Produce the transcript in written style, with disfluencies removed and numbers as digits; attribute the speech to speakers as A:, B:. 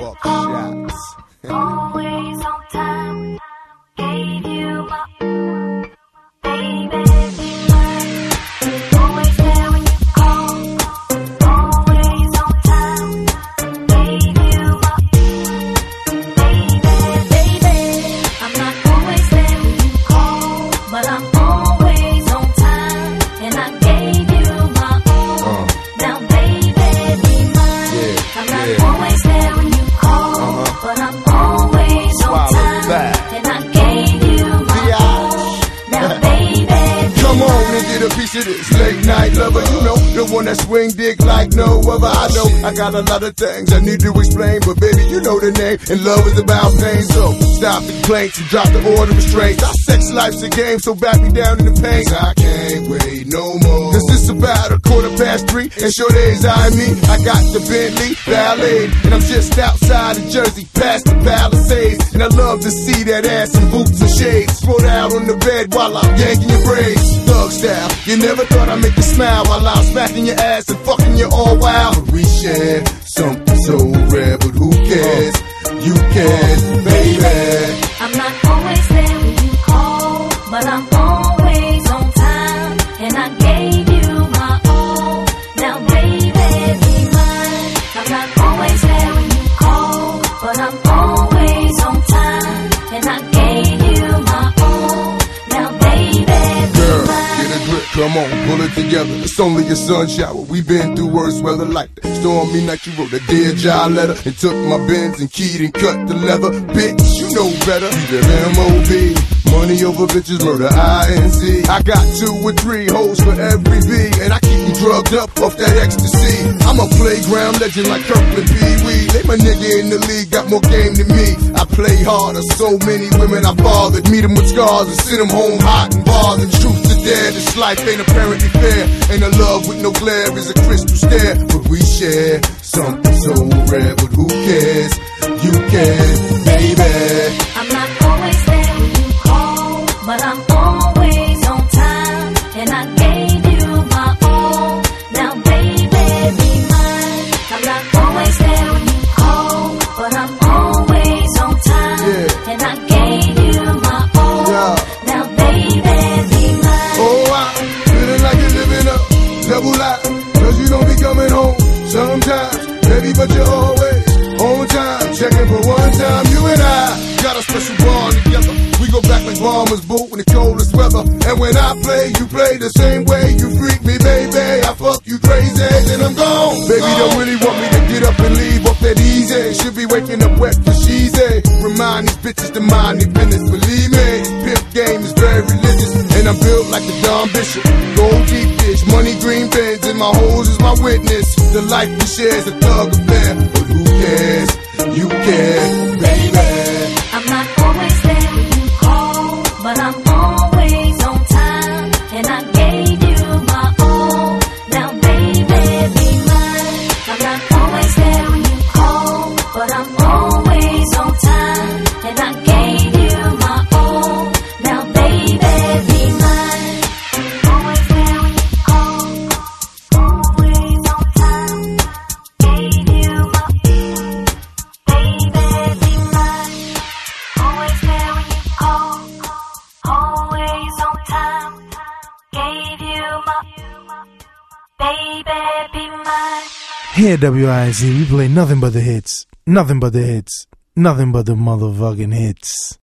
A: shots.
B: Always on time, gave you my baby. Always there when you call. Always on time, gave you my baby. I'm not always there when you call, but I'm always on time, and I gave you my all. Now, baby, be mine. I'm not always there when you call, but I'm always on time, and I gave you my all. Now, baby,
A: come on and get a piece of this late night lover. You know, the one that swing dick like no other. I know I got a lot of things I need to explain, but baby, you know the name, and love is about pain. So stop the complaints and drop the order of restraints. Our sex life's a game, so back me down in the pain. I can't wait no more, cause it's about 3:15, and sure days I me. I got the Bentley Ballet, and I'm just outside of Jersey, past the Palisades. And I love to see that ass in boots and shades, spread out on the bed while I'm yanking your braids. Thug style, you never thought I'd make you smile while I'm smacking your ass and fucking you all wild. But we share something so rare, but who cares? You can, baby.
B: I'm not always there when you call, but I'm always on time, and I gave you my all. Now, baby, be mine. I'm not always there when you call, but I'm always on time, and I gave you my all. Now, baby, be
A: Girl,
B: mine.
A: get a grip, come on, pull it together. It's only a sun shower. We've been through worse weather like that. Stormy night, you wrote a Dear John letter and took my Benz and keyed and cut the leather. Bitch, you know better. You the M.O.B. Money over bitches, murder I.N.C. I got 2 or 3 hoes for every B, and I keep them drugged up off that ecstasy. I'm a playground legend like Kirkland Pee Wee. They my nigga in the league, got more game than me. I play harder, so many women I bothered. Meet them with scars and send them home hot and bothered. Truth to dare, this life ain't apparently fair. Ain't a love with no glare, is a crystal stare. But we share something so rare, but who cares? You can, baby.
B: I'm not always there when you call, but I'm always on time, and I gave you my all. Now, baby, be mine. I'm not always there when you call, but I'm always on time, and I gave you my all. Now, baby, be mine.
A: Oh, I'm feeling like you're living a double life, cause you don't be coming home sometimes, baby, but you're always on time. Checking for one time, you and I got a special bond together. We go back like bombers boot in the coldest weather. And when I play, you play the same way. You freak me, baby, I fuck you crazy, then I'm gone. Baby, don't really want me to get up and leave off that easy. Should be waking up wet for sheezy. Remind these bitches to mind their business, believe me. Pimp game is very religious, and I'm built like the Don Bishop. Gold deep dish, money green bins, and my hoes is my witness. The life we share is a thug affair, but who cares? You care, baby.
B: I'm not always there when you call, but I'm always on time, and I gave you my all. Now, baby, be mine. I'm not always there when you call, but I'm always on time, and I gave you my all. Now, baby, be mine. Always there when you call, always on time, gave you my baby, be mine. Always there when you call, always on time, gave you my baby, be mine.
C: Here at WIZ, we play nothing but the hits. Nothing but the hits. Nothing but the motherfucking hits.